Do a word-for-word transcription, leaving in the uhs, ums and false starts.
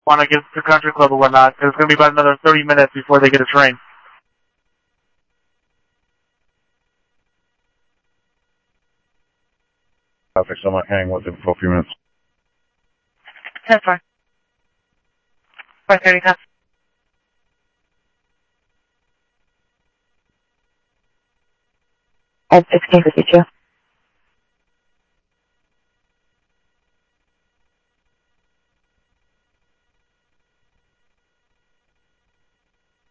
want to get to the country club or whatnot. It's going to be about another thirty minutes before they get a train. Perfect, so I might hang with him for a few minutes. That's fine. five thirty, huh? I have sixteen fifty-two.